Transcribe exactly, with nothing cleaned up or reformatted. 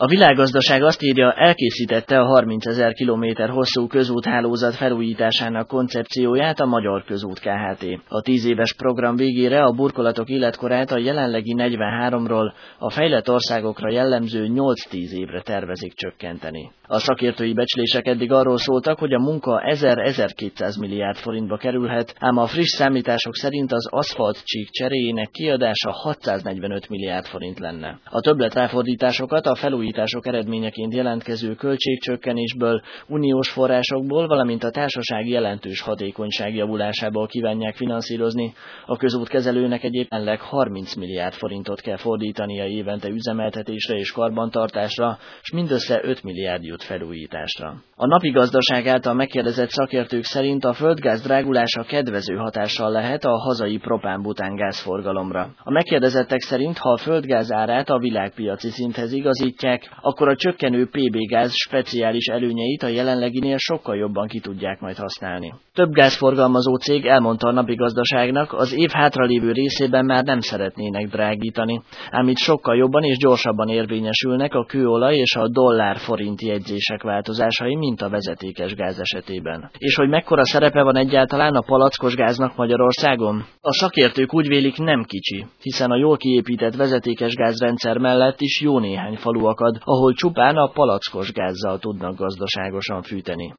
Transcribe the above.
A Világgazdaság azt írja, elkészítette a harmincezer kilométer hosszú közúthálózat felújításának koncepcióját a Magyar Közút Kft. A tíz éves program végére a burkolatok életkorát a jelenlegi negyvenháromról a fejlett országokra jellemző nyolc-tíz évre tervezik csökkenteni. A szakértői becslések eddig arról szóltak, hogy a munka ezer-ezerkétszáz milliárd forintba kerülhet, ám a friss számítások szerint az aszfaltcsík cseréjének kiadása hatszáznegyvenöt milliárd forint lenne. A többletráfordításokat a felújítások eredményeként jelentkező költségcsökkenésből, uniós forrásokból, valamint a társaság jelentős hatékonyság javulásából kívánják finanszírozni. A közútkezelőnek egyébként harminc milliárd forintot kell fordítania évente üzemeltetésre és karbantartásra, s mindössze öt milliárd jut felújításra. A Napi Gazdaság által megkérdezett szakértők szerint a földgáz drágulása kedvező hatással lehet a hazai propán-bután gázforgalomra. A megkérdezettek szerint, ha a földgáz árát a világpiaci szinthez igazítják, akkor a csökkenő pé bé gáz speciális előnyeit a jelenleginél sokkal jobban ki tudják majd használni. Több gázforgalmazó cég elmondta a Napi Gazdaságnak, az év hátralévő részében már nem szeretnének drágítani, ám itt sokkal jobban és gyorsabban érvényesülnek a kőolaj és a dollár-forint jegyzések változásai, mint a vezetékes gáz esetében. És hogy mekkora szerepe van egyáltalán a palackos gáznak Magyarországon? A szakértők úgy vélik, nem kicsi, hiszen a jól kiépített vezetékes gázrendszer mellett is jó néhány falu akad, ahol csupán a palackos gázzal tudnak gazdaságosan fűteni.